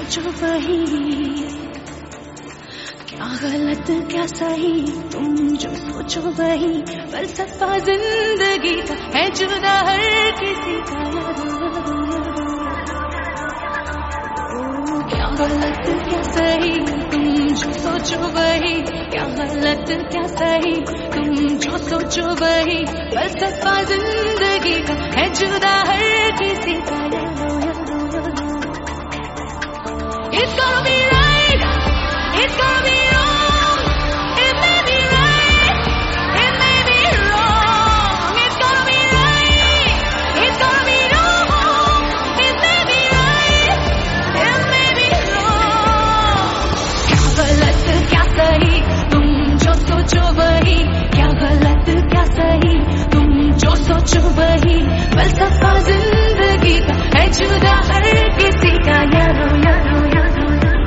सोचो वही, क्या गलत क्या सही, तुम जो सोचो वही। फलसफा जिंदगी का है जुदा हर किसी का, क्या गलत क्या सही, तुम जो सोचो वही। क्या गलत क्या सही, तुम जो सोचो वही। फलसफा जिंदगी का है जुदा हर किसी का। It's gonna be right, it's gonna be wrong, it may be right, it may be wrong. It's gonna be right, it's gonna be wrong, it may be right, it may be wrong. क्या गलत क्या सही, तुम जो सोचो वही। क्या गलत क्या सही, तुम जो सोचो वही। फलसफा जिंदगी का है जुदा हर किसी का। यारो यारो यारो,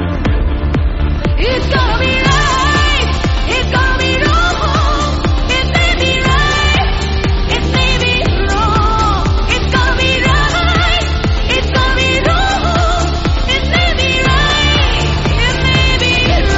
it's gonna be right, it's gonna be wrong, it may be right, it may be wrong. It's gonna be right, it's gonna be wrong, it may be right, it may be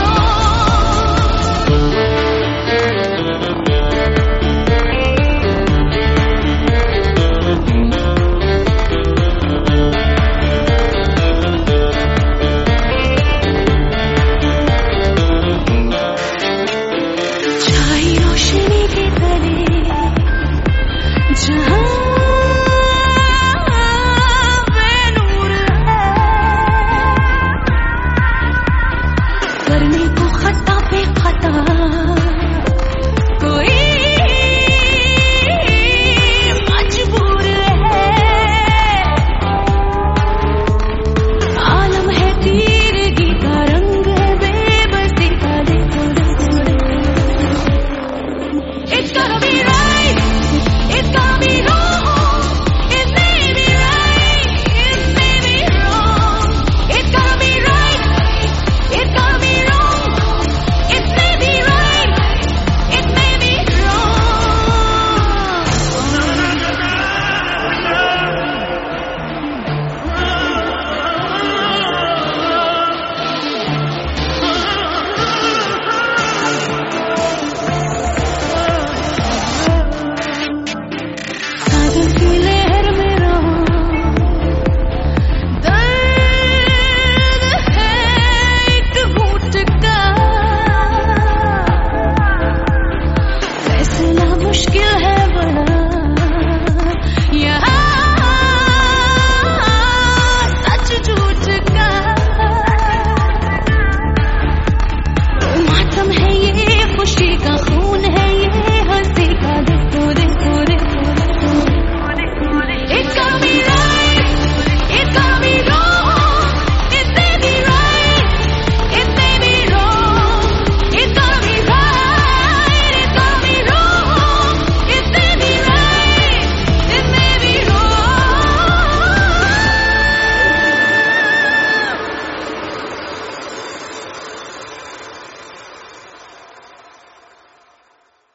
रोशनी के तले जहाँ बेनूर है, करने को खता पे खता